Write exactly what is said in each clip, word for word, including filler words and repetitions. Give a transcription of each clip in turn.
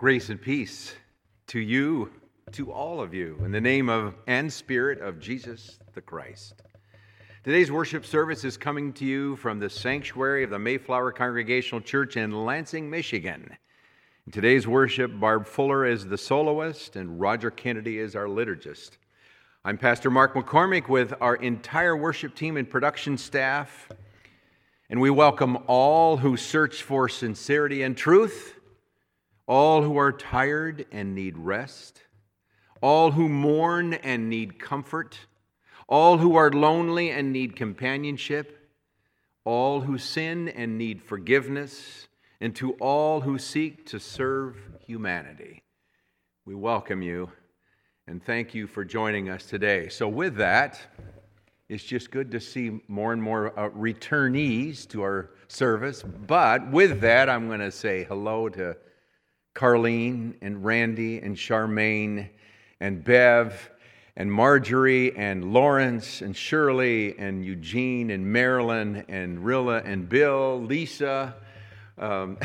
Grace and peace to you, to all of you, in the name of and spirit of Jesus the Christ. Today's worship service is coming to you from the sanctuary of the Mayflower Congregational Church in Lansing, Michigan. In today's worship, Barb Fuller is the soloist and Roger Kennedy is our liturgist. I'm Pastor Mark McCormick with our entire worship team and production staff, and we welcome all who search for sincerity and truth, all who are tired and need rest, all who mourn and need comfort, all who are lonely and need companionship, all who sin and need forgiveness, and to all who seek to serve humanity. We welcome you and thank you for joining us today. So with that, it's just good to see more and more uh, returnees to our service. But with that, I'm going to say hello to Carlene and Randy and Charmaine and Bev and Marjorie and Lawrence and Shirley and Eugene and Marilyn and Rilla and Bill, Lisa. Um,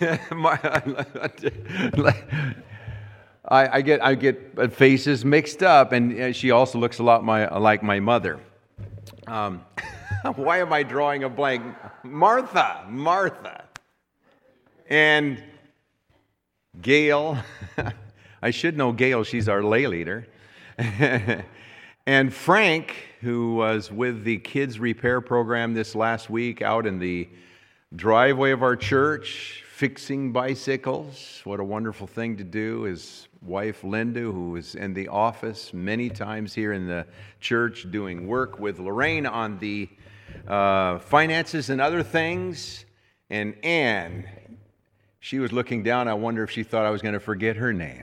I, I get I get faces mixed up, and she also looks a lot my, like my mother. Um, why am I drawing a blank? Martha, Martha, and Gail. I should know Gail. She's our lay leader. And Frank, who was with the kids repair program this last week out in the driveway of our church, fixing bicycles. What a wonderful thing to do. His wife, Linda, who was in the office many times here in the church doing work with Lorraine on the uh, finances and other things. And Anne, she was looking down. I wonder if she thought I was going to forget her name.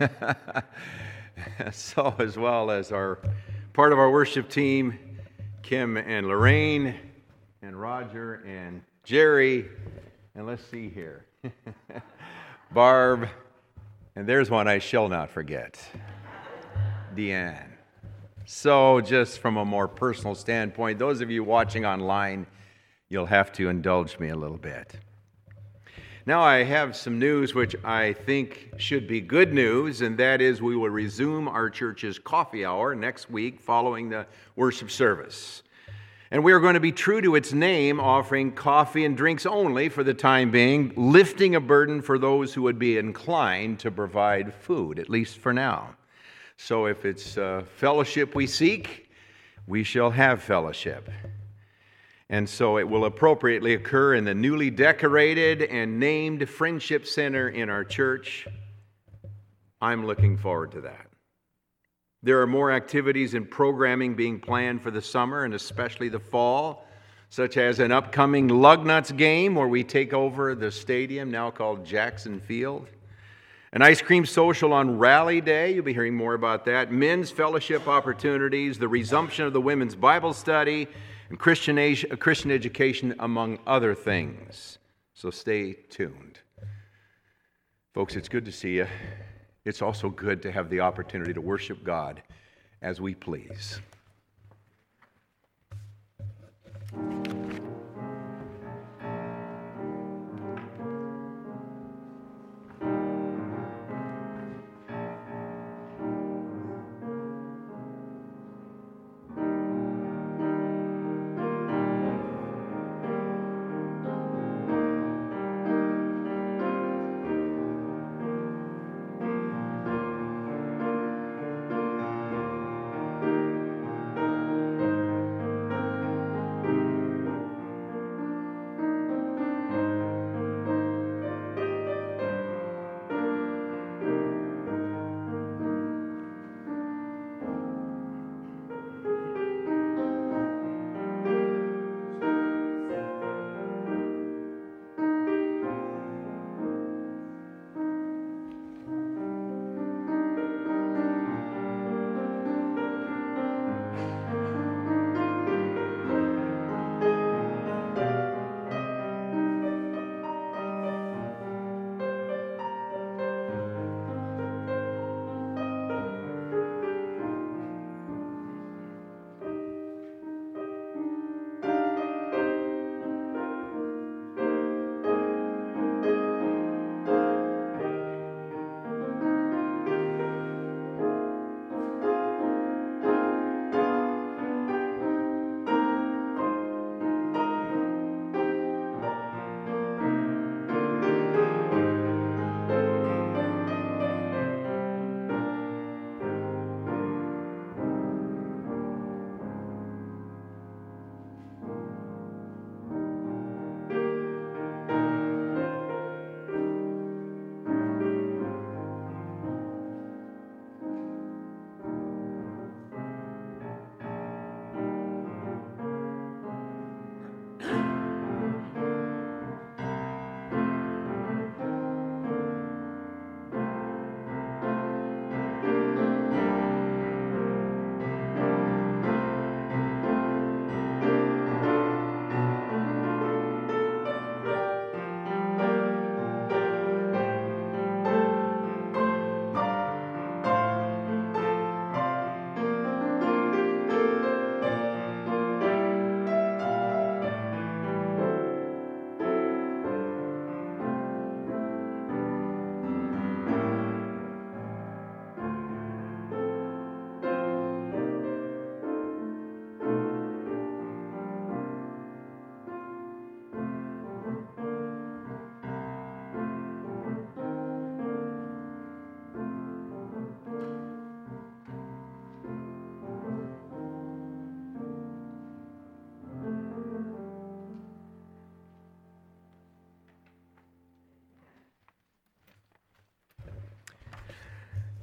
So, as well as our part of our worship team, Kim and Lorraine and Roger and Jerry, and let's see here, Barb, and there's one I shall not forget, Deanne. So, just from a more personal standpoint, those of you watching online, you'll have to indulge me a little bit. Now I have some news which I think should be good news, and that is we will resume our church's coffee hour next week following the worship service. And we are going to be true to its name, offering coffee and drinks only for the time being, lifting a burden for those who would be inclined to provide food, at least for now. So if it's uh, fellowship we seek, we shall have fellowship. And so it will appropriately occur in the newly decorated and named Friendship Center in our church. I'm looking forward to that. There are more activities and programming being planned for the summer and especially the fall, such as an upcoming Lugnuts game where we take over the stadium now called Jackson Field. An ice cream social on Rally Day. You'll be hearing more about that. Men's fellowship opportunities, the resumption of the women's Bible study, and Christian, age, Christian education, among other things. So stay tuned. Folks, it's good to see you. It's also good to have the opportunity to worship God as we please.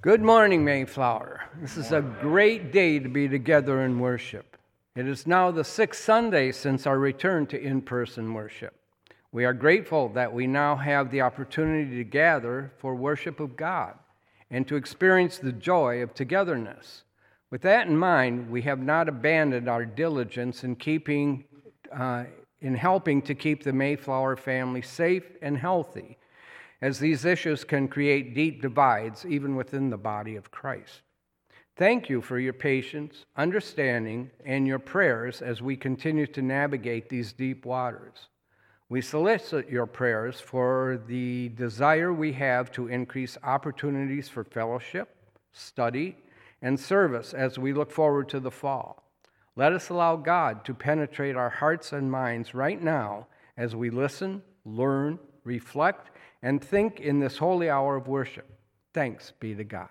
Good morning, Mayflower. This is a great day to be together in worship. It is now the sixth Sunday since our return to in-person worship. We are grateful that we now have the opportunity to gather for worship of God and to experience the joy of togetherness. With that in mind, we have not abandoned our diligence in keeping, uh, in helping to keep the Mayflower family safe and healthy, as these issues can create deep divides even within the body of Christ. Thank you for your patience, understanding, and your prayers as we continue to navigate these deep waters. We solicit your prayers for the desire we have to increase opportunities for fellowship, study, and service as we look forward to the fall. Let us allow God to penetrate our hearts and minds right now as we listen, learn, reflect, and think in this holy hour of worship. Thanks be to God.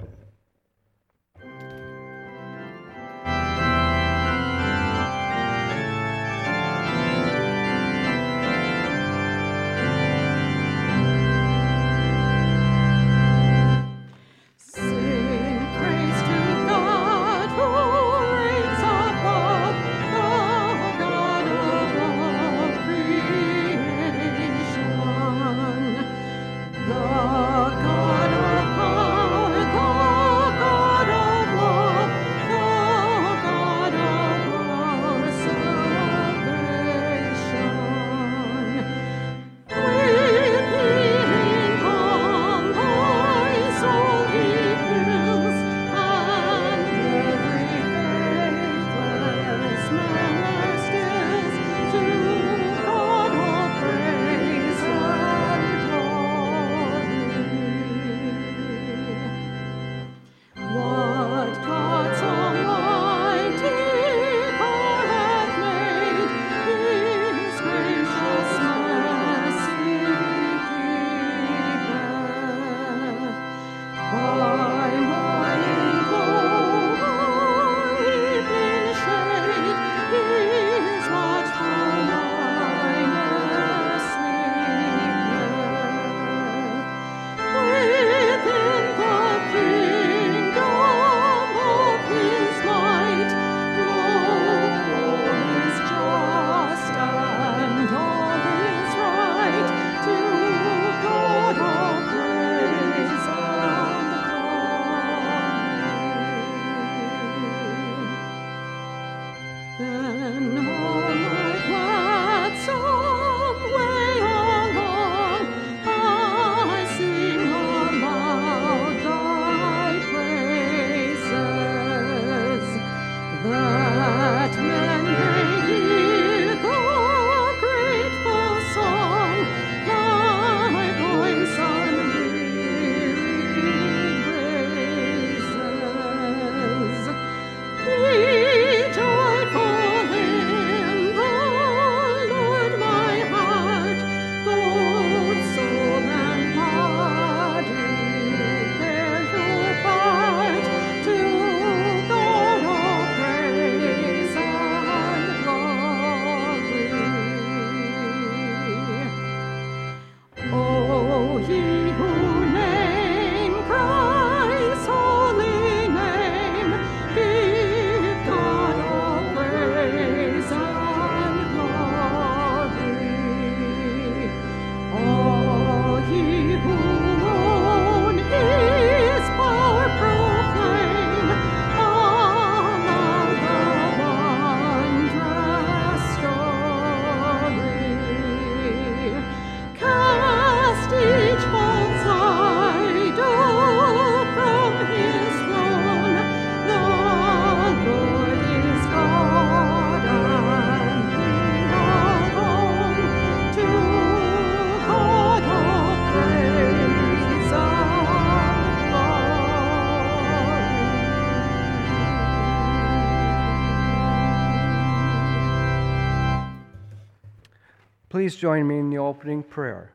Please join me in the opening prayer.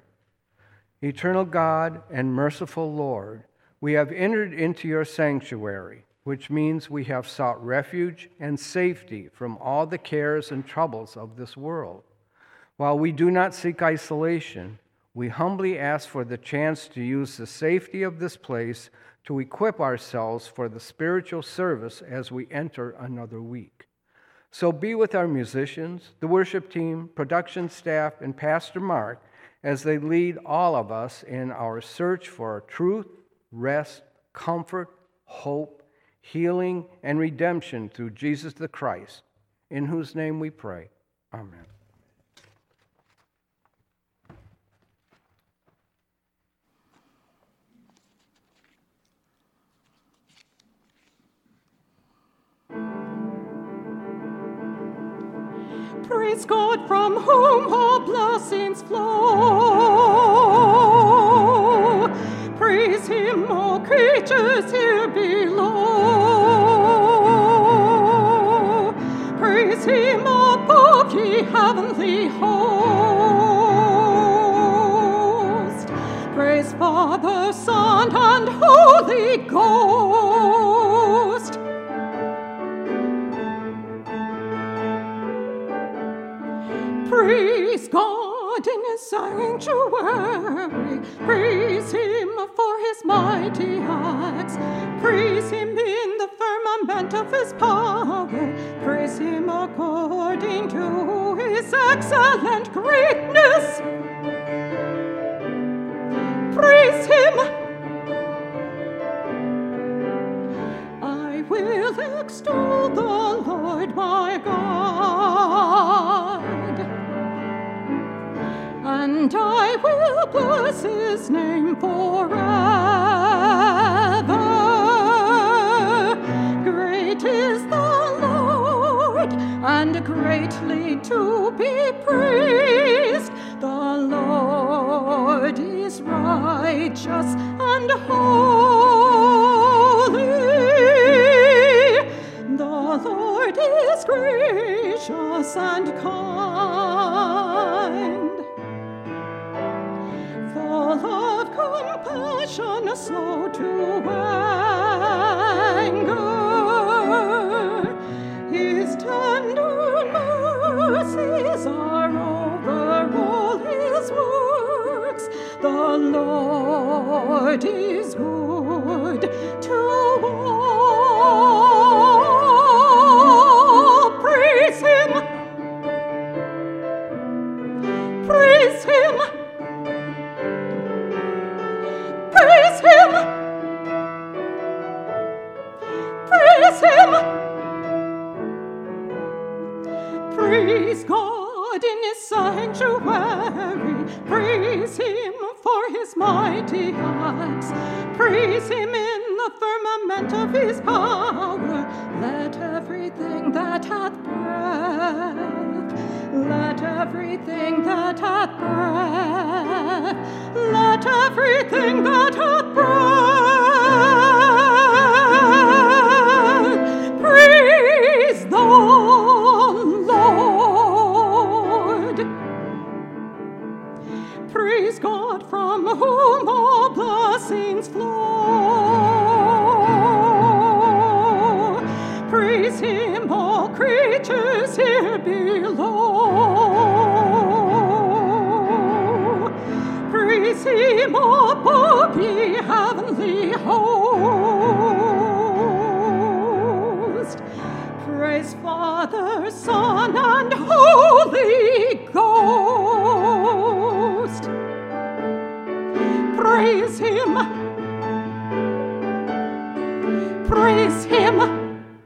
Eternal God and merciful Lord, we have entered into your sanctuary, which means we have sought refuge and safety from all the cares and troubles of this world. While we do not seek isolation, We humbly ask for the chance to use the safety of this place to equip ourselves for the spiritual service as we enter another week. So be with our musicians, the worship team, production staff, and Pastor Mark as they lead all of us in our search for truth, rest, comfort, hope, healing, and redemption through Jesus the Christ, in whose name we pray. Amen. Praise God, from whom all blessings flow. Praise Him, all creatures here below. Praise Him above, ye heavenly host. Praise Father, Son, and Holy Ghost. Praise God in His sanctuary. Praise Him for His mighty acts. Praise Him in the firmament of His power. Praise Him according to His excellent greatness. Praise Him. I will extol the Lord my God, and I will bless His name forever. Great is the Lord, and greatly to be praised. The Lord is righteous and holy. The Lord is gracious and kind, full of compassion, slow to anger. His tender mercies are over all His works. The Lord is good to all. Praise Him. Praise Him. Praise Him. Praise Him. Praise God in His sanctuary. Praise Him for His mighty acts. Praise Him in the firmament of His power. Let everything that hath breath, let everything that hath breath, let everything that hath breath, praise the Lord. Praise God, from whom all blessings flow. Praise Him, all creatures here below. Praise Him above, ye heavenly host. Praise Father, Son, and Holy Ghost. Praise Him. Praise Him.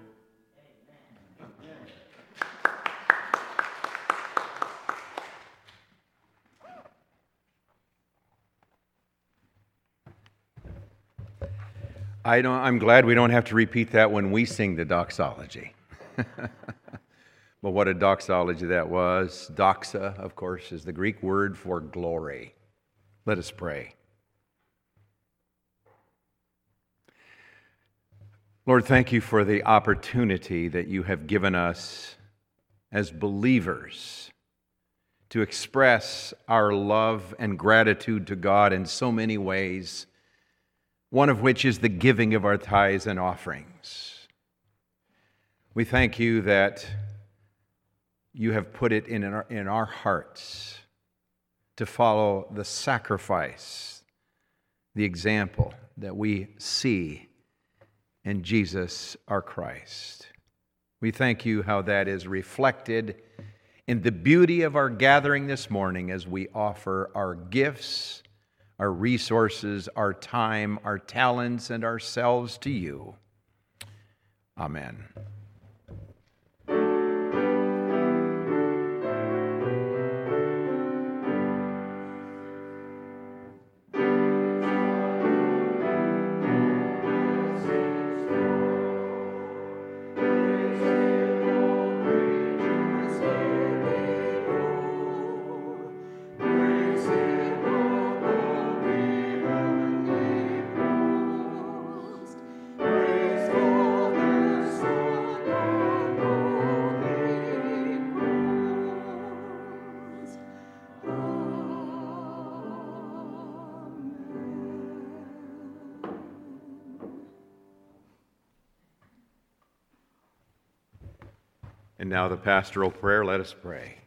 I don't, I'm glad we don't have to repeat that when we sing the doxology. But what a doxology that was. Doxa, of course, is the Greek word for glory. Let us pray. Lord, thank you for the opportunity that you have given us as believers to express our love and gratitude to God in so many ways, one of which is the giving of our tithes and offerings. We thank you that you have put it in our, in our hearts to follow the sacrifice, the example that we see in Jesus our Christ. We thank you how that is reflected in the beauty of our gathering this morning as we offer our gifts, our resources, our time, our talents, and ourselves to you. Amen. And now the pastoral prayer. Let us pray.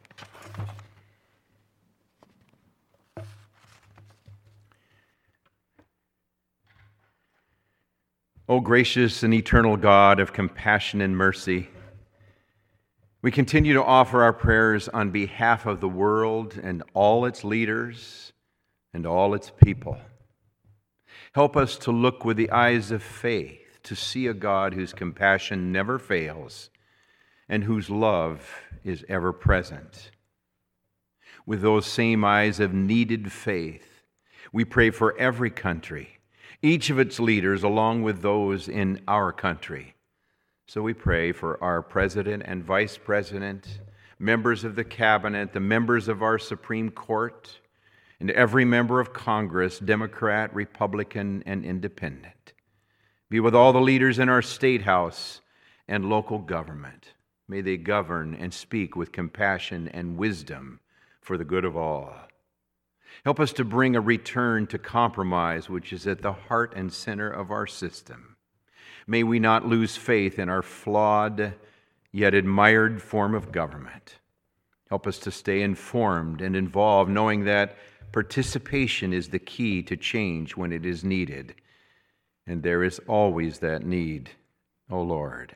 O gracious and eternal God of compassion and mercy, we continue to offer our prayers on behalf of the world and all its leaders and all its people. Help us to look with the eyes of faith, to see a God whose compassion never fails and whose love is ever present. With those same eyes of needed faith, we pray for every country, each of its leaders, along with those in our country. So we pray for our president and vice president, members of the cabinet, the members of our Supreme Court, and every member of Congress, Democrat, Republican, and Independent. Be with all the leaders in our state house and local government. May they govern and speak with compassion and wisdom for the good of all. Help us to bring a return to compromise, which is at the heart and center of our system. May we not lose faith in our flawed yet admired form of government. Help us to stay informed and involved, knowing that participation is the key to change when it is needed. And there is always that need, O Lord.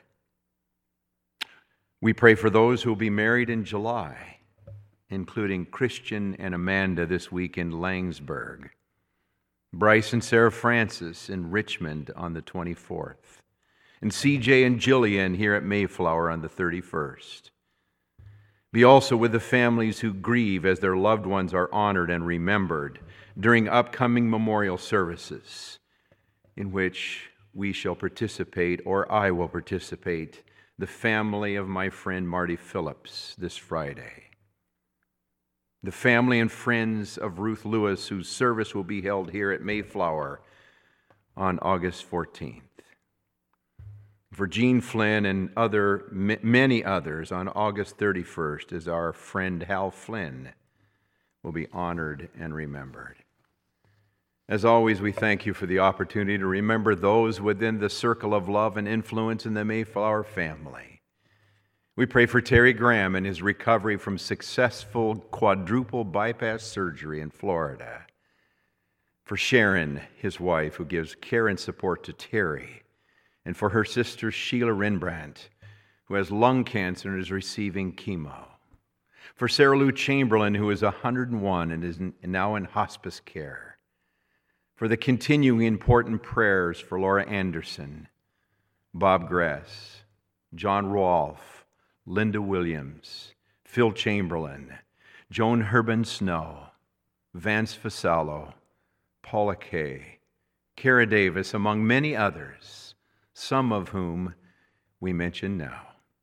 We pray for those who will be married in July, including Christian and Amanda this week in Langsburg, Bryce and Sarah Francis in Richmond on the twenty-fourth, and C J and Jillian here at Mayflower on the thirty-first. Be also with the families who grieve as their loved ones are honored and remembered during upcoming memorial services, in which we shall participate, or I will participate, the family of my friend Marty Phillips this Friday. The family and friends of Ruth Lewis, whose service will be held here at Mayflower on August fourteenth. For Jean Flynn and other many others on August thirty-first, as our friend Hal Flynn will be honored and remembered. As always, we thank you for the opportunity to remember those within the circle of love and influence in the Mayflower family. We pray for Terry Graham and his recovery from successful quadruple bypass surgery in Florida. For Sharon, his wife, who gives care and support to Terry. And for her sister Sheila Rembrandt, who has lung cancer and is receiving chemo. For Sarah Lou Chamberlain, who is one hundred and one and is now in hospice care. For the continuing important prayers for Laura Anderson, Bob Gress, John Rolfe, Linda Williams, Phil Chamberlain, Joan Herban Snow, Vance Fasalo, Paula Kay, Kara Davis, among many others, some of whom we mention now.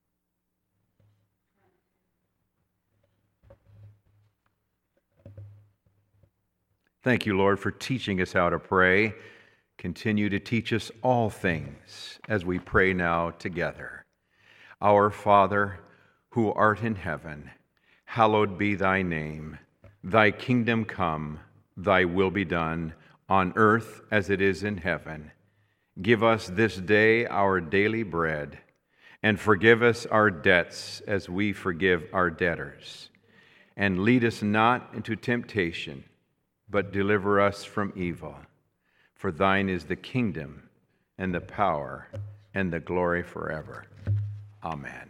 Thank you, Lord, for teaching us how to pray. Continue to teach us all things as we pray now together. Our Father, who art in heaven, hallowed be thy name. Thy kingdom come, thy will be done, on earth as it is in heaven. Give us this day our daily bread, and forgive us our debts as we forgive our debtors. and lead us not into temptation, but deliver us from evil. For thine is the kingdom and the power and the glory forever. Amen.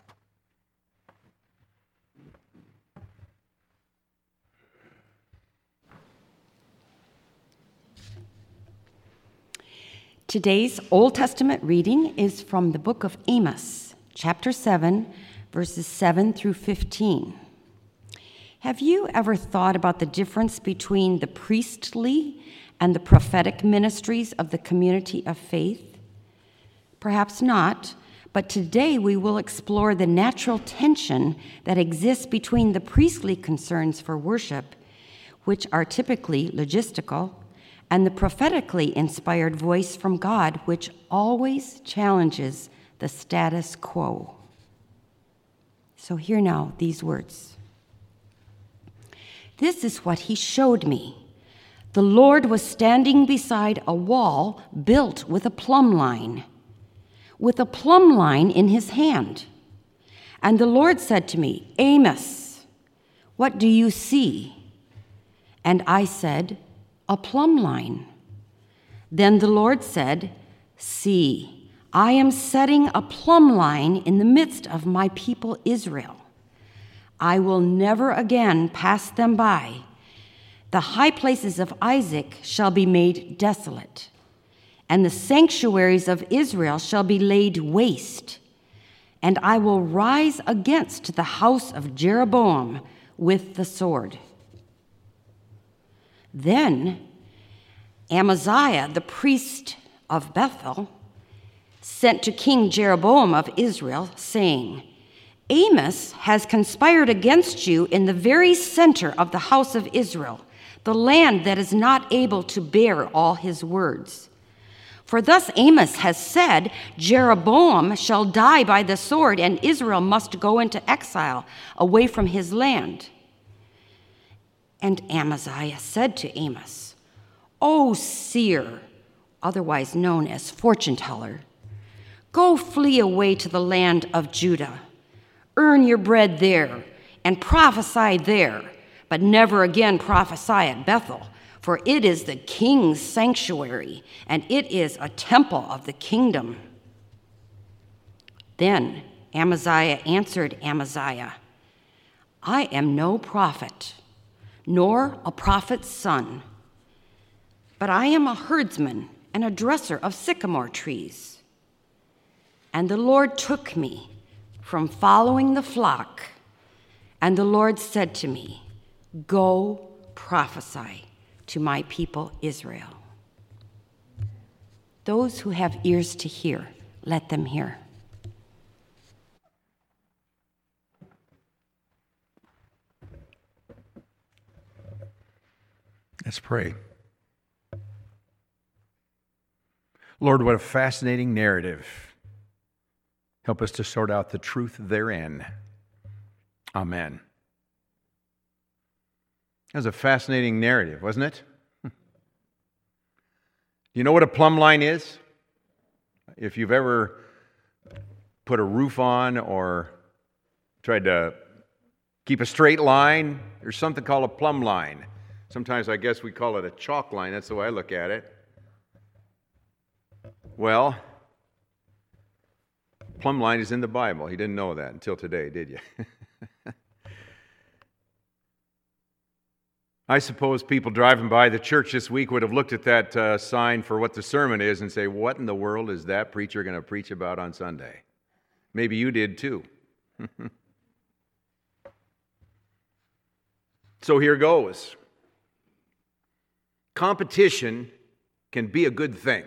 Today's Old Testament reading is from the book of Amos, chapter seven, verses seven through fifteen. Have you ever thought about the difference between the priestly and the prophetic ministries of the community of faith? Perhaps not, but today we will explore the natural tension that exists between the priestly concerns for worship, which are typically logistical, and the prophetically inspired voice from God, which always challenges the status quo. So hear now these words. This is what he showed me. The Lord was standing beside a wall built with a plumb line, with a plumb line in his hand. And the Lord said to me, Amos, what do you see? And I said, a plumb line. Then the Lord said, see, I am setting a plumb line in the midst of my people Israel. I will never again pass them by. The high places of Isaac shall be made desolate, and the sanctuaries of Israel shall be laid waste. And I will rise against the house of Jeroboam with the sword. Then Amaziah, the priest of Bethel, sent to King Jeroboam of Israel, saying, Amos has conspired against you in the very center of the house of Israel, the land that is not able to bear all his words. For thus Amos has said, Jeroboam shall die by the sword, and Israel must go into exile away from his land. And Amaziah said to Amos, O seer, otherwise known as fortune teller, go flee away to the land of Judah. Earn your bread there and prophesy there, but never again prophesy at Bethel, for it is the king's sanctuary, and it is a temple of the kingdom. Then Amaziah answered Amaziah, I am no prophet, nor a prophet's son, but I am a herdsman and a dresser of sycamore trees. And the Lord took me from following the flock, and the Lord said to me, go prophesy to my people Israel. Those who have ears to hear, let them hear. Let's pray. Lord, what a fascinating narrative. Help us to sort out the truth therein. Amen. That was a fascinating narrative, wasn't it? Do you know what a plumb line is? If you've ever put a roof on or tried to keep a straight line, there's something called a plumb line. Sometimes I guess we call it a chalk line. That's the way I look at it. Well, plumb line is in the Bible. You didn't know that until today, did you? I suppose people driving by the church this week would have looked at that uh, sign for what the sermon is and say, what in the world is that preacher going to preach about on Sunday? Maybe you did too. So here goes. Competition can be a good thing.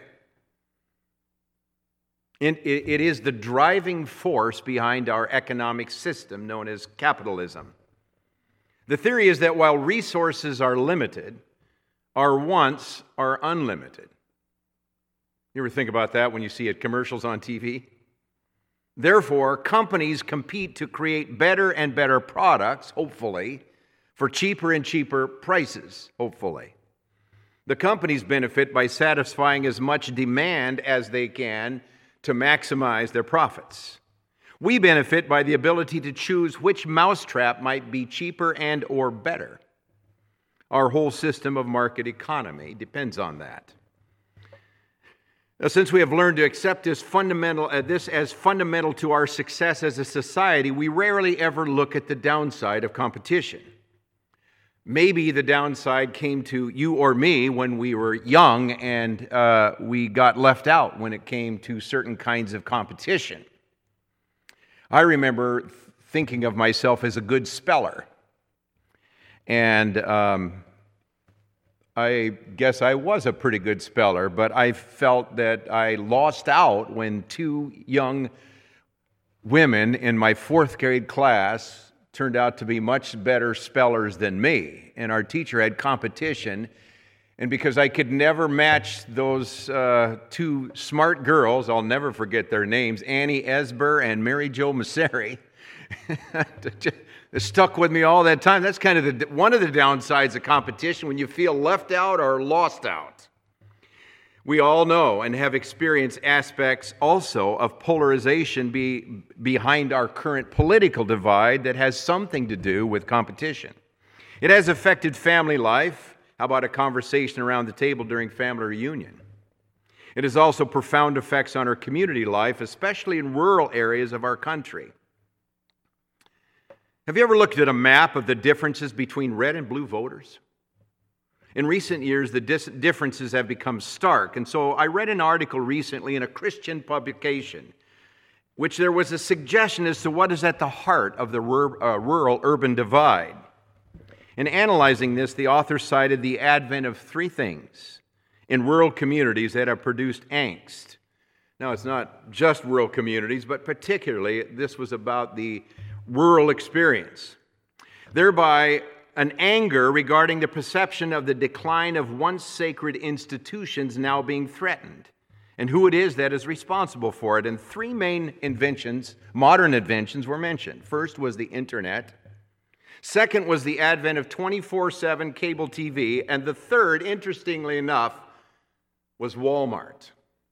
It, it is the driving force behind our economic system known as capitalism. The theory is that while resources are limited, our wants are unlimited. You ever think about that when you see it commercials on T V? Therefore, companies compete to create better and better products, hopefully, for cheaper and cheaper prices, hopefully. The companies benefit by satisfying as much demand as they can to maximize their profits. We benefit by the ability to choose which mousetrap might be cheaper and or better. Our whole system of market economy depends on that. Now, since we have learned to accept this fundamental, uh, this as fundamental to our success as a society, we rarely ever look at the downside of competition. Maybe the downside came to you or me when we were young and uh, we got left out when it came to certain kinds of competition. I remember thinking of myself as a good speller. And um, I guess I was a pretty good speller, but I felt that I lost out when two young women in my fourth grade class turned out to be much better spellers than me. And our teacher had competition. And because I could never match those uh, two smart girls, I'll never forget their names, Annie Esber and Mary Jo Masseri, it stuck with me all that time. That's kind of the, one of the downsides of competition, when you feel left out or lost out. We all know and have experienced aspects also of polarization be, behind our current political divide that has something to do with competition. It has affected family life. How about a conversation around the table during family reunion? It has also profound effects on our community life, especially in rural areas of our country. Have you ever looked at a map of the differences between red and blue voters? In recent years, the dis- differences have become stark. And so I read an article recently in a Christian publication, which there was a suggestion as to what is at the heart of the rur- uh, rural-urban divide. In analyzing this, the author cited the advent of three things in rural communities that have produced angst. Now, it's not just rural communities, but particularly this was about the rural experience. Thereby, an anger regarding the perception of the decline of once sacred institutions now being threatened, and who it is that is responsible for it. And three main inventions, modern inventions, were mentioned. First was the internet. Second was the advent of twenty-four seven cable T V. And the third, interestingly enough, was Walmart.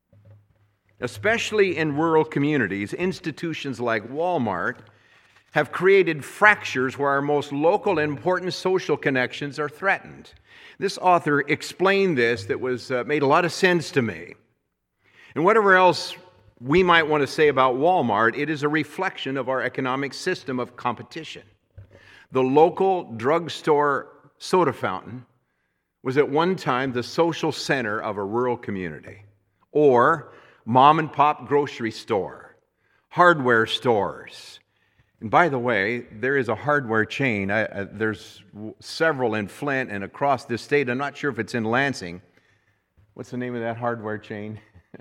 Especially in rural communities, institutions like Walmart have created fractures where our most local and important social connections are threatened. This author explained this that was uh, made a lot of sense to me. And whatever else we might want to say about Walmart, it is a reflection of our economic system of competition. The local drugstore soda fountain was at one time the social center of a rural community, or mom and pop grocery store, hardware stores. And by the way, there is a hardware chain. I, I, there's several in Flint and across this state. I'm not sure if it's in Lansing. What's the name of that hardware chain?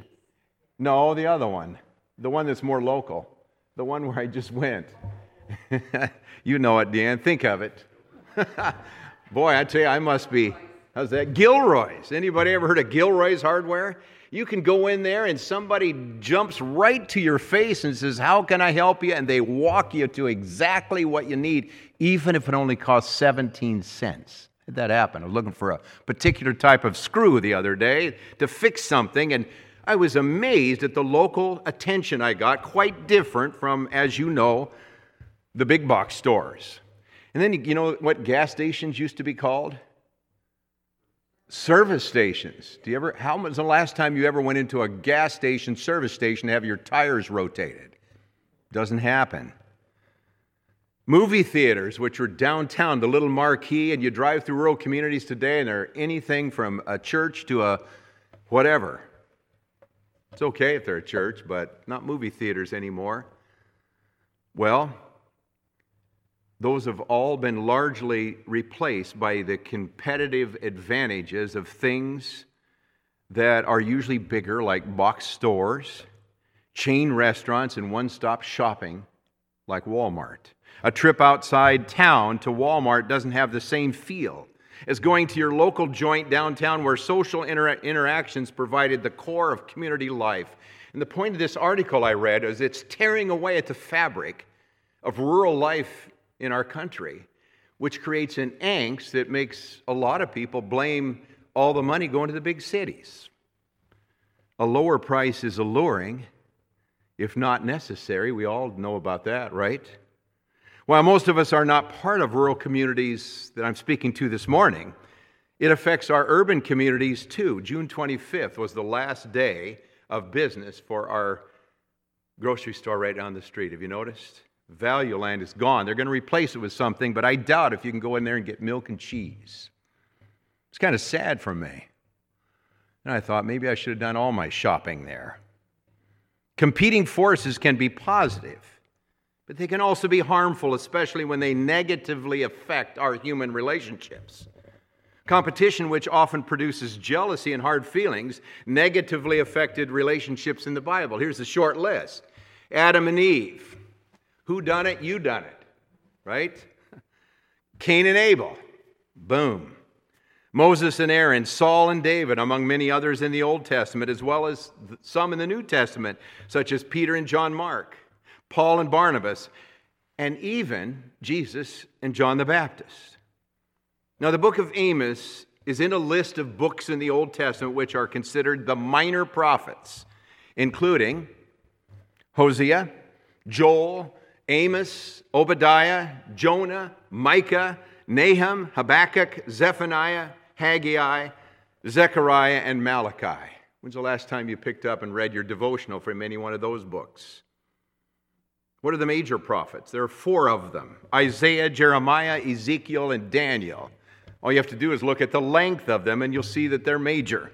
No, the other one. The one that's more local. The one where I just went. You know it, Deanne. Think of it. Boy, I tell you, I must be, how's that? Gilroy's. Anybody ever heard of Gilroy's Hardware? You can go in there and somebody jumps right to your face and says, "How can I help you?" And they walk you to exactly what you need, even if it only costs seventeen cents. How'd that happen? I was looking for a particular type of screw the other day to fix something, and I was amazed at the local attention I got, quite different from, as you know, the big box stores. And then, you know what gas stations used to be called? Service stations. Do you ever, how was the last time you ever went into a gas station, service station, to have your tires rotated? Doesn't happen. Movie theaters, which were downtown, the little marquee, and you drive through rural communities today, and they're anything from a church to a whatever. It's okay if they're a church, but not movie theaters anymore. Well, those have all been largely replaced by the competitive advantages of things that are usually bigger, like box stores, chain restaurants, and one-stop shopping like Walmart. A trip outside town to Walmart doesn't have the same feel as going to your local joint downtown where social inter- interactions provided the core of community life. And the point of this article I read is it's tearing away at the fabric of rural life in our country, which creates an angst that makes a lot of people blame all the money going to the big cities. A lower price is alluring, if not necessary. We all know about that, right? While most of us are not part of rural communities that I'm speaking to this morning, it affects our urban communities too. June twenty-fifth was the last day of business for our grocery store right down the street. Have you noticed? Value Land is gone. They're going to replace it with something, but I doubt if you can go in there and get milk and cheese. It's kind of sad for me. And I thought maybe I should have done all my shopping there. Competing forces can be positive, but they can also be harmful, especially when they negatively affect our human relationships. Competition, which often produces jealousy and hard feelings, negatively affected relationships in the Bible. Here's a short list. Adam and Eve. Who done it? You done it. Right? Cain and Abel. Boom. Moses and Aaron, Saul and David, among many others in the Old Testament, as well as some in the New Testament, such as Peter and John Mark, Paul and Barnabas, and even Jesus and John the Baptist. Now, the book of Amos is in a list of books in the Old Testament which are considered the minor prophets, including Hosea, Joel, Amos, Obadiah, Jonah, Micah, Nahum, Habakkuk, Zephaniah, Haggai, Zechariah, and Malachi. When's the last time you picked up and read your devotional from any one of those books? What are the major prophets? There are four of them: Isaiah, Jeremiah, Ezekiel, and Daniel. All you have to do is look at the length of them, and you'll see that they're major.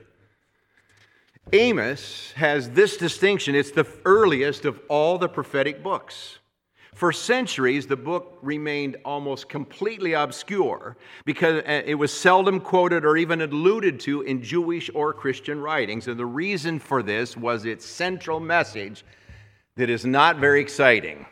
Amos has this distinction: it's the earliest of all the prophetic books. For centuries, the book remained almost completely obscure because it was seldom quoted or even alluded to in Jewish or Christian writings. And the reason for this was its central message that is not very exciting.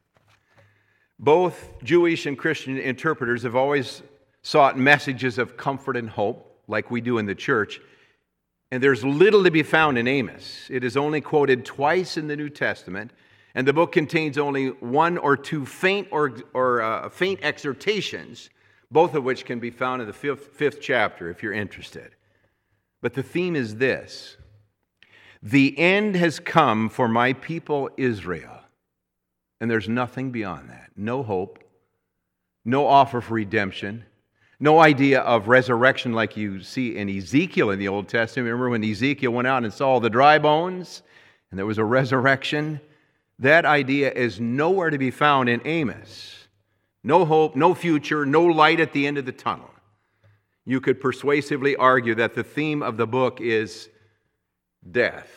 Both Jewish and Christian interpreters have always sought messages of comfort and hope, like we do in the church. And there's little to be found in Amos. It is only quoted twice in the New Testament. And the book contains only one or two faint or, or uh, faint exhortations, both of which can be found in the fifth, fifth chapter if you're interested. But the theme is this: the end has come for my people Israel. And there's nothing beyond that. No hope, no offer for redemption, no idea of resurrection like you see in Ezekiel in the Old Testament. Remember when Ezekiel went out and saw all the dry bones and there was a resurrection? That idea is nowhere to be found in Amos. No hope, no future, no light at the end of the tunnel. You could persuasively argue that the theme of the book is death.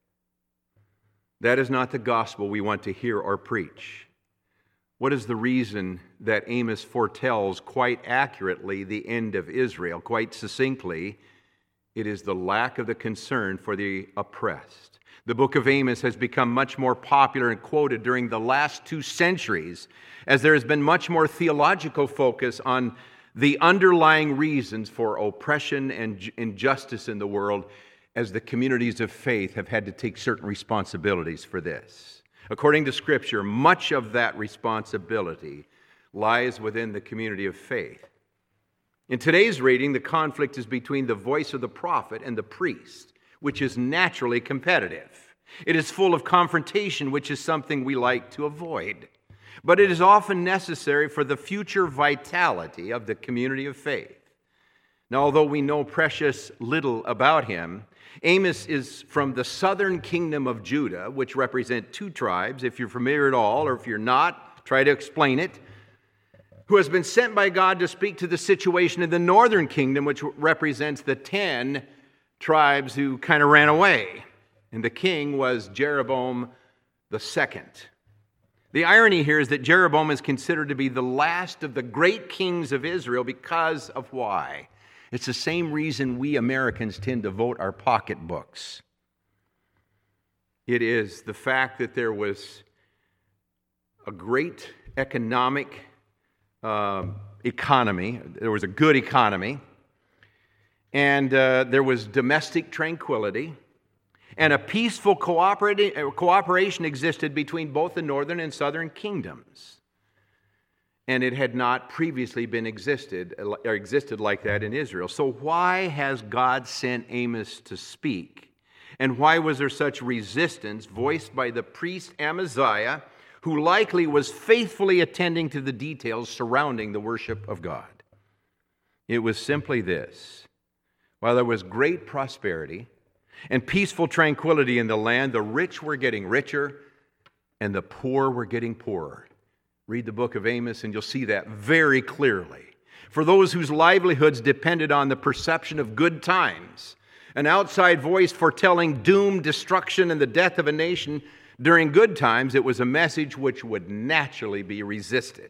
That is not the gospel we want to hear or preach. What is the reason that Amos foretells quite accurately the end of Israel? Quite succinctly, it is the lack of the concern for the oppressed. The book of Amos has become much more popular and quoted during the last two centuries as there has been much more theological focus on the underlying reasons for oppression and injustice in the world, as the communities of faith have had to take certain responsibilities for this. According to Scripture, much of that responsibility lies within the community of faith. In today's reading, the conflict is between the voice of the prophet and the priest, which is naturally competitive. It is full of confrontation, which is something we like to avoid. But it is often necessary for the future vitality of the community of faith. Now, although we know precious little about him, Amos is from the southern kingdom of Judah, which represent two tribes. If you're familiar at all, or if you're not, try to explain it. Who has been sent by God to speak to the situation in the northern kingdom, which represents the ten tribes who kind of ran away. And the king was Jeroboam the second. The irony here is that Jeroboam is considered to be the last of the great kings of Israel because of why? It's the same reason we Americans tend to vote our pocketbooks. It is the fact that there was a great economic uh, economy, there was a good economy, and uh, there was domestic tranquility, and a peaceful cooperation existed between both the northern and southern kingdoms. And it had not previously been existed or existed like that in Israel. So why has God sent Amos to speak And why was there such resistance voiced by the priest Amaziah, who likely was faithfully attending to the details surrounding the worship of God? It was simply this: while there was great prosperity and peaceful tranquility in the land, the rich were getting richer and the poor were getting poorer. Read the book of Amos and you'll see that very clearly. For those whose livelihoods depended on the perception of good times, an outside voice foretelling doom, destruction, and the death of a nation during good times, it was a message which would naturally be resisted.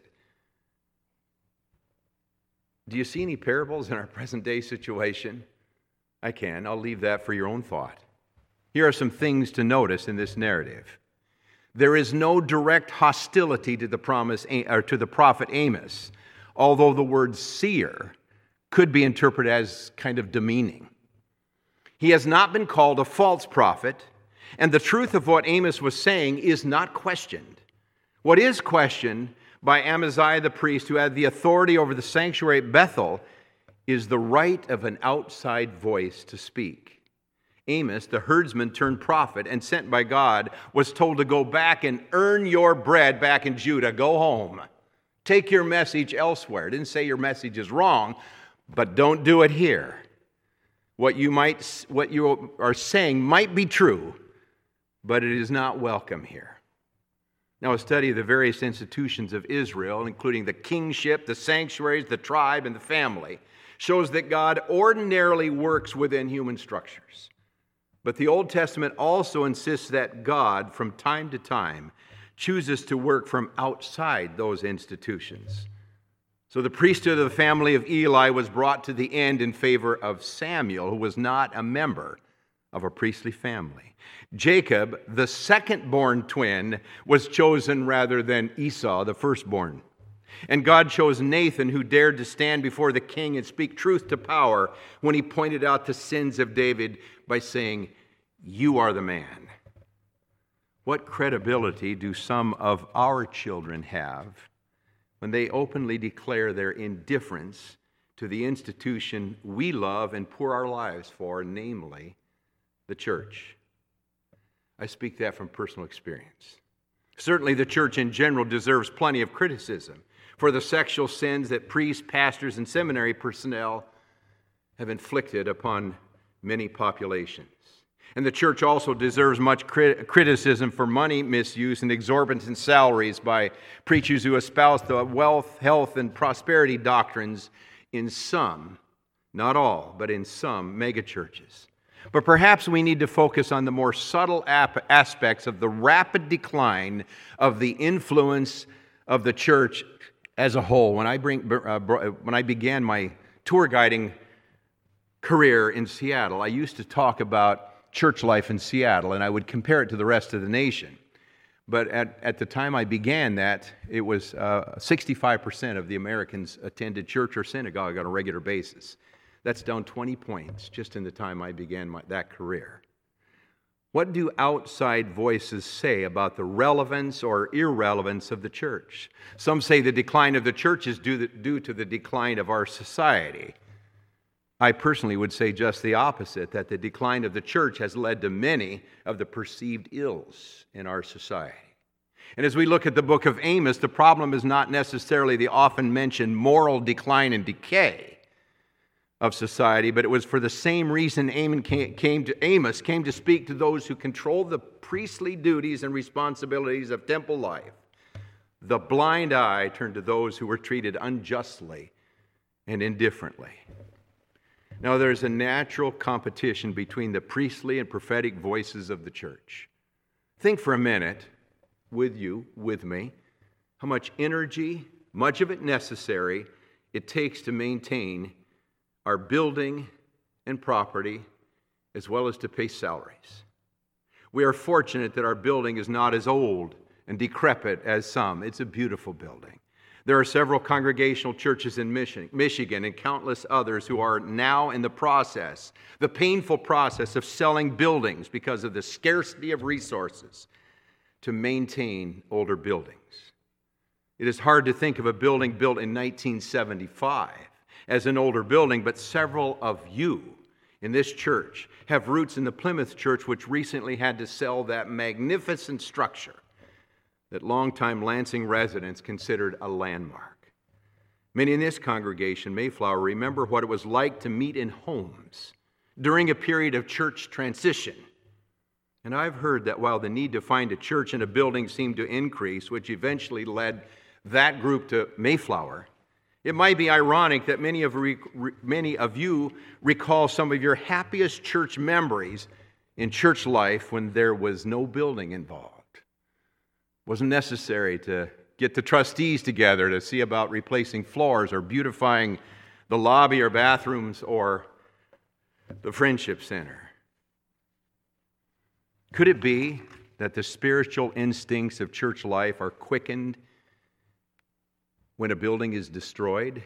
Do you see any parables in our present day situation? I can. I'll leave that for your own thought. Here are some things to notice in this narrative. There is no direct hostility to the promise or to the prophet Amos, although the word seer could be interpreted as kind of demeaning. He has not been called a false prophet, and the truth of what Amos was saying is not questioned. What is questioned by Amaziah the priest, who had the authority over the sanctuary at Bethel, is the right of an outside voice to speak. Amos, the herdsman turned prophet and sent by God, was told to go back and earn your bread back in Judah. Go home. Take your message elsewhere. Didn't say your message is wrong, but don't do it here. What you might, what you are saying might be true, but it is not welcome here. Now, a study of the various institutions of Israel, including the kingship, the sanctuaries, the tribe, and the family, shows that God ordinarily works within human structures. But the Old Testament also insists that God, from time to time, chooses to work from outside those institutions. So the priesthood of the family of Eli was brought to the end in favor of Samuel, who was not a member of a priestly family. Jacob, the second-born twin, was chosen rather than Esau, the firstborn. And God chose Nathan, who dared to stand before the king and speak truth to power when he pointed out the sins of David by saying, "You are the man." What credibility do some of our children have when they openly declare their indifference to the institution we love and pour our lives for, namely the church? I speak that from personal experience. Certainly the church in general deserves plenty of criticism for the sexual sins that priests, pastors, and seminary personnel have inflicted upon many populations. And the church also deserves much crit- criticism for money misuse and exorbitant salaries by preachers who espouse the wealth, health, and prosperity doctrines in some, not all, but in some megachurches. But perhaps we need to focus on the more subtle ap- aspects of the rapid decline of the influence of the church as a whole. When I, bring, uh, when I began my tour guiding career in Seattle, I used to talk about church life in Seattle, and I would compare it to the rest of the nation. But at, at the time I began that, it was uh, sixty-five percent of the Americans attended church or synagogue on a regular basis. That's down twenty points just in the time I began my, that career. What do outside voices say about the relevance or irrelevance of the church? Some say the decline of the church is due, due to the decline of our society. I personally would say just the opposite, that the decline of the church has led to many of the perceived ills in our society. And as we look at the book of Amos, the problem is not necessarily the often mentioned moral decline and decay of society, but it was for the same reason Amos came to, Amos came to speak to those who control the priestly duties and responsibilities of temple life. The blind eye turned to those who were treated unjustly and indifferently. Now, there's a natural competition between the priestly and prophetic voices of the church. Think for a minute, with you, with me, how much energy, much of it necessary, it takes to maintain our building and property, as well as to pay salaries. We are fortunate that our building is not as old and decrepit as some. It's a beautiful building. There are several congregational churches in Michigan and countless others who are now in the process, the painful process of selling buildings because of the scarcity of resources to maintain older buildings. It is hard to think of a building built in nineteen seventy-five as an older building, but several of you in this church have roots in the Plymouth Church, which recently had to sell that magnificent structure that longtime Lansing residents considered a landmark. Many in this congregation, Mayflower, remember what it was like to meet in homes during a period of church transition. And I've heard that while the need to find a church and a building seemed to increase, which eventually led that group to Mayflower, it might be ironic that many of, re- many of you recall some of your happiest church memories in church life when there was no building involved. It wasn't necessary to get the trustees together to see about replacing floors or beautifying the lobby or bathrooms or the Friendship Center. Could it be that the spiritual instincts of church life are quickened when a building is destroyed,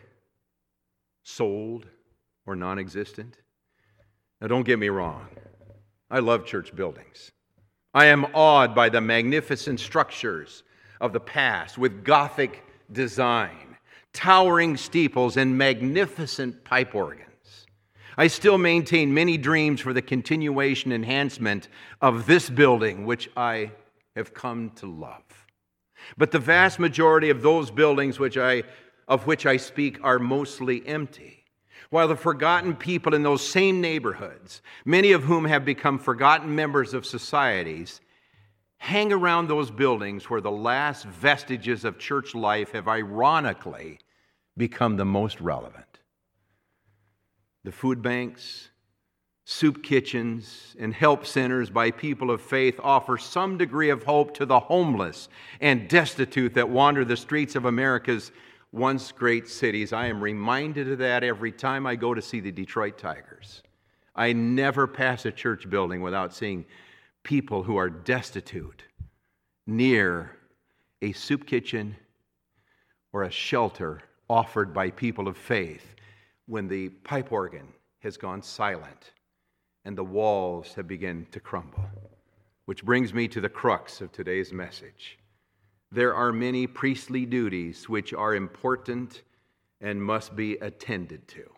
sold, or non-existent? Now, don't get me wrong. I love church buildings. I am awed by the magnificent structures of the past with Gothic design, towering steeples, and magnificent pipe organs. I still maintain many dreams for the continuation enhancement of this building, which I have come to love. But the vast majority of those buildings which I, of which I speak are mostly empty, while the forgotten people in those same neighborhoods, many of whom have become forgotten members of societies, hang around those buildings where the last vestiges of church life have ironically become the most relevant. The food banks, soup kitchens, and help centers by people of faith offer some degree of hope to the homeless and destitute that wander the streets of America's once great cities. I am reminded of that every time I go to see the Detroit Tigers. I never pass a church building without seeing people who are destitute near a soup kitchen or a shelter offered by people of faith when the pipe organ has gone silent and the walls have begun to crumble. Which brings me to the crux of today's message. There are many priestly duties which are important and must be attended to.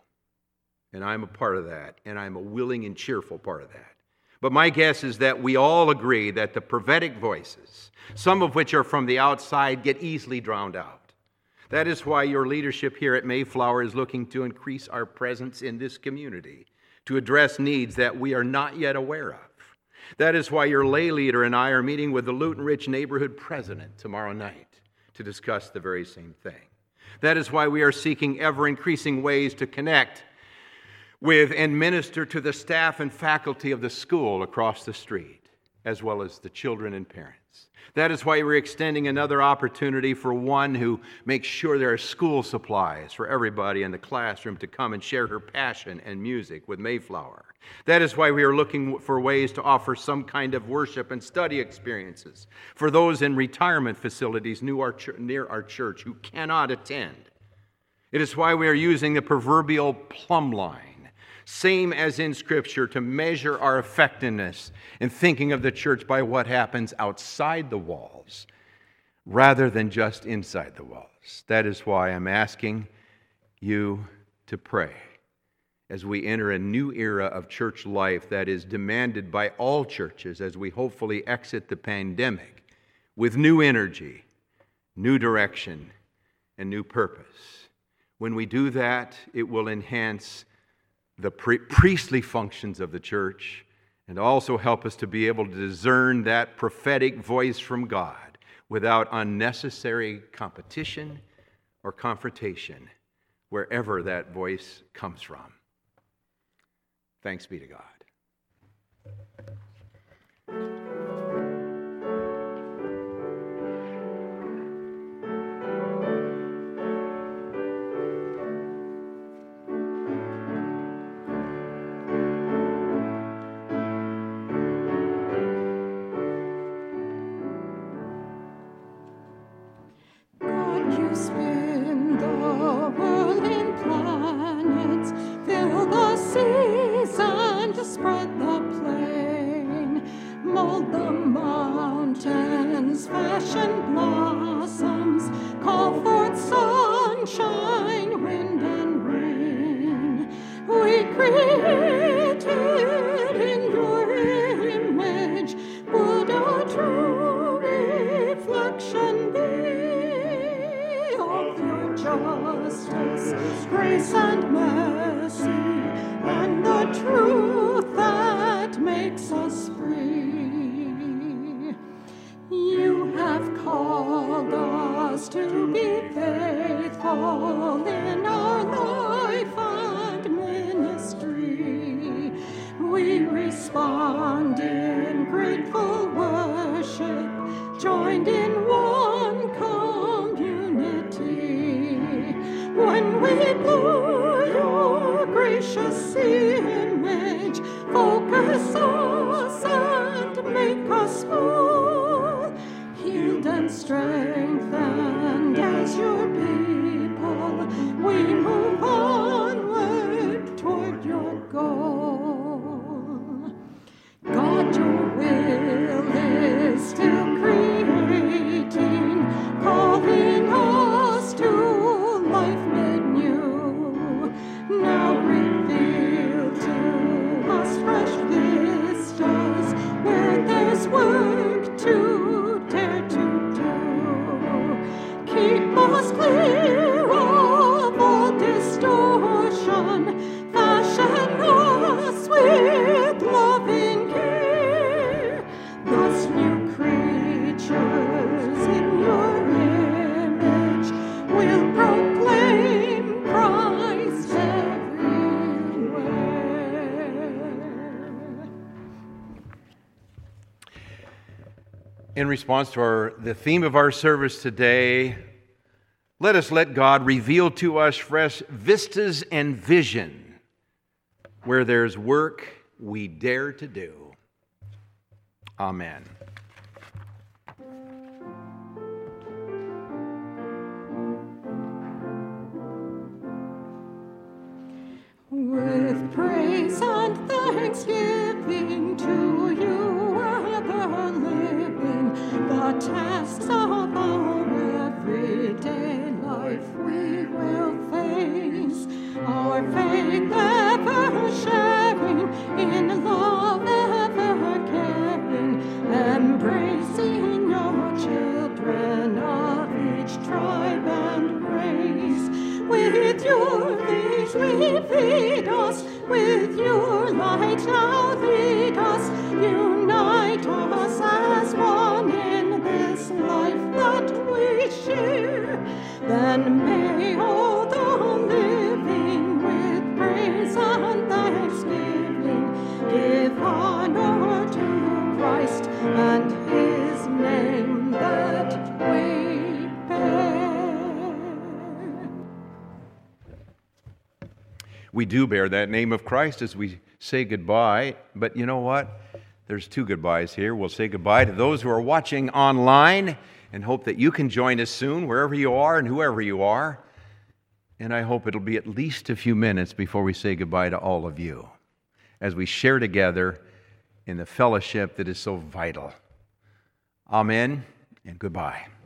And I'm a part of that, and I'm a willing and cheerful part of that. But my guess is that we all agree that the prophetic voices, some of which are from the outside, get easily drowned out. That is why your leadership here at Mayflower is looking to increase our presence in this community, to address needs that we are not yet aware of. That is why your lay leader and I are meeting with the Luton Ridge neighborhood president tomorrow night to discuss the very same thing. That is why we are seeking ever-increasing ways to connect with and minister to the staff and faculty of the school across the street, as well as the children and parents. That is why we're extending another opportunity for one who makes sure there are school supplies for everybody in the classroom to come and share her passion and music with Mayflower. That is why we are looking for ways to offer some kind of worship and study experiences for those in retirement facilities near our church who cannot attend. It is why we are using the proverbial plumb line, same as in Scripture, to measure our effectiveness in thinking of the church by what happens outside the walls rather than just inside the walls. That is why I'm asking you to pray as we enter a new era of church life that is demanded by all churches as we hopefully exit the pandemic with new energy, new direction, and new purpose. When we do that, it will enhance the pre- priestly functions of the church and also help us to be able to discern that prophetic voice from God without unnecessary competition or confrontation wherever that voice comes from. Thanks be to God. You spin the world in planets, fill the seas and spread the plain, mold the mountains, fashion blossoms, call forth sunshine, wind and rain. We create makes us free. You have called us to be faithful in our life and ministry. We respond in grateful worship, joined in one community. When we blur your gracious image, focus us and make us whole, healed and strengthened as your people, we move onward toward your goal. God, your will is still creating, calling us to life made new. Now reveal to us fresh vistas where there's work to dare to do. Keep us clear of all distortion, fashion us with loving care. Thus new creatures in your image will proclaim Christ everywhere. In response to our, the theme of our service today, let us let God reveal to us fresh vistas and vision. Where there's work, we dare to do. Amen. With praise and thanksgiving to you, ever living, the tasks of our everyday life we will face. Our faith ever sharing, in love ever caring, embracing your children of each tribe and race. With your leash we feed us, with your light now lead us, unite us as one in this life that we share. Then may all the living with praise and thanksgiving give honor to Christ and his name that we bear. We do bear that name of Christ as we say goodbye, but you know what? There's two goodbyes here. We'll say goodbye to those who are watching online and hope that you can join us soon, wherever you are and whoever you are. And I hope it'll be at least a few minutes before we say goodbye to all of you as we share together in the fellowship that is so vital. Amen and goodbye.